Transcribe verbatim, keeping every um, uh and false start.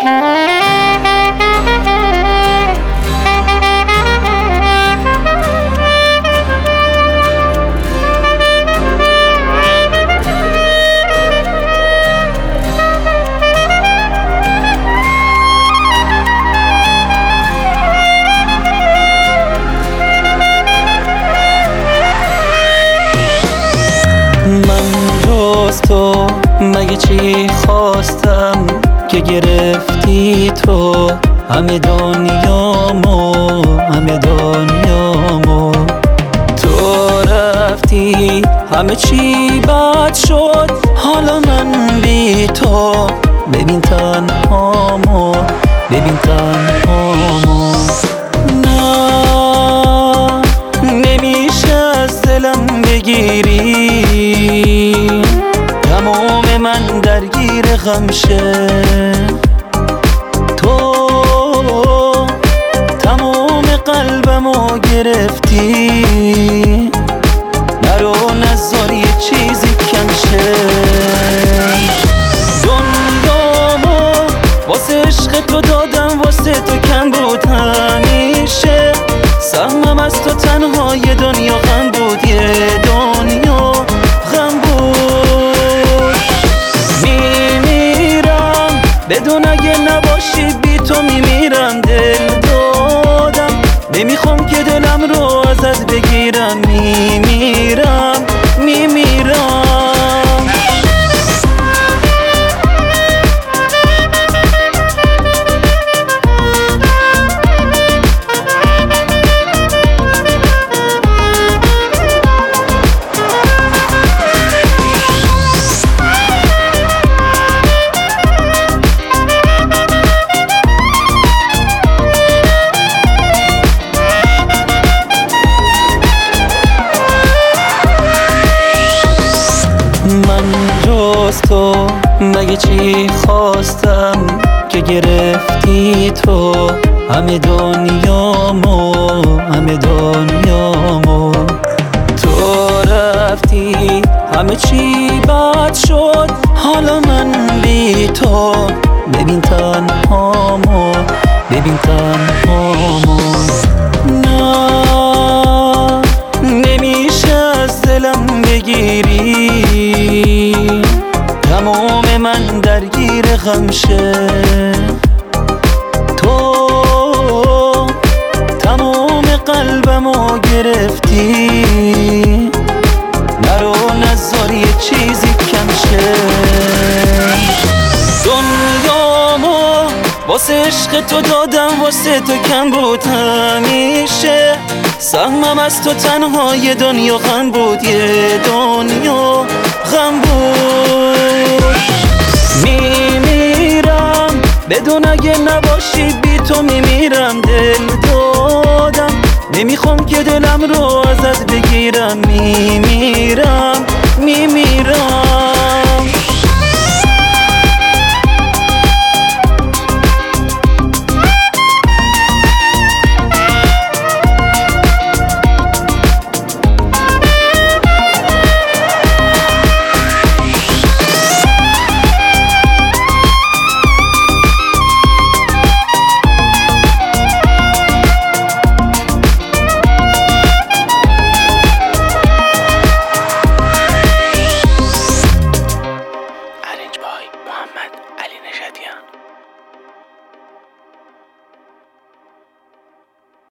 تو مگه چی خواستم که گرفتی تو همه دنیامو همه دنیامو تو رفتی همه چی بد شد حالا من بی تو ببین تنهامو ببین تنهامو نه نمیشه از دلم بگیری تمام من درگیر غمشه تو تمام قلبمو گرفتی نرو نذار یه چیزی کمشه دنیامو واسه عشق تو دادم واسه تو کم بود همیشه سهمم از تو تنها یه دنیا غم بود یه دنیا غم بود میمیرم بدون اگه نباشی بی تو میمیرم دل دادم نمیخوام که دلم رو ازت بگیرم میمیرم میمیرم تو مگه چی خواستم که گرفتی تو همه دنیامو همه دنیامو تو رفتی همه چی بد شد حالا من بی تو ببین تنهامو ببین تنهامو نه نمیشه از دلم بگیری تمام من درگیر غمشه تو تمام قلبمو گرفتی نرو نذار یه چیزی کمشه دنیامو واسه عشق تو دادم واسه تو کم بود همیشه سهمم از تو تنها یه دنیا غم بود یه دنیا غم بود میمیرم بدون اگه نباشی بی تو میمیرم دل دادم نمیخوام که دلم رو ازت بگیرم میمیرم میمیرم